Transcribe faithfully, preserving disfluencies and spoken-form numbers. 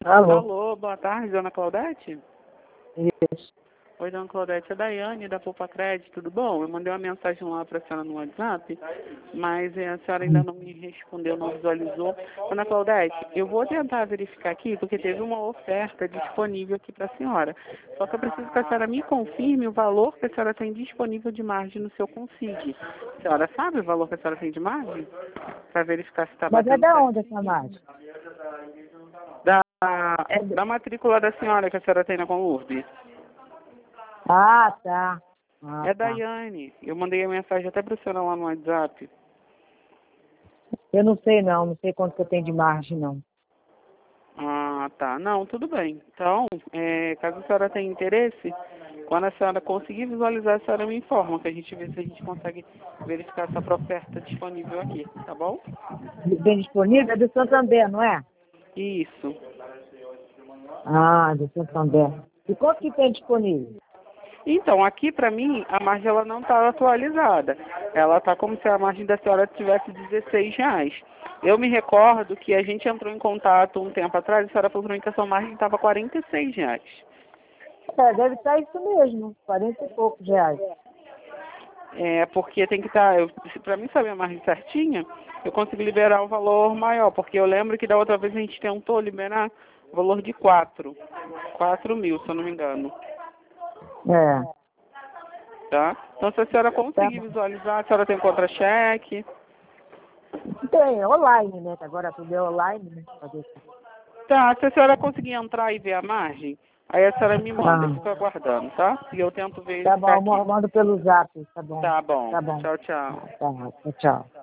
Alô? Alô, boa tarde, dona Claudete? Isso. Oi, dona Claudete, é Daiane, da Poupa Crédito, tudo bom? Eu mandei uma mensagem lá para a senhora no WhatsApp, mas eh, a senhora ainda não me respondeu, não visualizou. Dona Claudete, eu vou tentar verificar aqui, porque teve uma oferta disponível aqui para a senhora. Só que eu preciso que a senhora me confirme o valor que a senhora tem disponível de margem no seu Consig. A senhora sabe o valor que a senhora tem de margem? Para verificar se está Mas é batendo da certo. onde essa margem? Da, É do... da matrícula da senhora que a senhora tem na Conurb. Ah, tá. Ah, É tá. Daiane. Eu mandei a mensagem até para a senhora lá no WhatsApp. Eu não sei não, não sei quanto que eu tenho de margem não. Ah, tá. Não, tudo bem. Então, é, caso a senhora tenha interesse, quando a senhora conseguir visualizar, a senhora me informa, que a gente vê se a gente consegue verificar essa oferta disponível aqui, tá bom? Bem disponível? É do Santander, não é? Isso. Ah, do Santander. E quanto que tem disponível? Então, aqui para mim, a margem ela não está atualizada. Ela está como se a margem da senhora tivesse dezesseis reais. Eu me recordo que a gente entrou em contato um tempo atrás, a senhora falou para mim que a sua margem estava quarenta e seis reais. É, deve estar isso mesmo, quarenta e poucos reais. É, porque tem que estar, tá, para mim saber a margem certinha, eu consigo liberar o valor maior, porque eu lembro que da outra vez a gente tentou liberar o valor de quatro, quatro mil, se eu não me engano. É. Tá? Então, se a senhora Tá conseguir bom. visualizar, a senhora tem contra-cheque. Tem, online, né? Que agora tudo é online, né? Fazer isso. Tá, se a senhora conseguir entrar e ver a margem, aí a senhora me manda, eu Ah, fico aguardando, tá? E eu tento tá verificar bom, aqui. eu mando pelo zap, tá bom. Tá bom. Tá bom. Tchau, tchau. Tá, tá, tchau.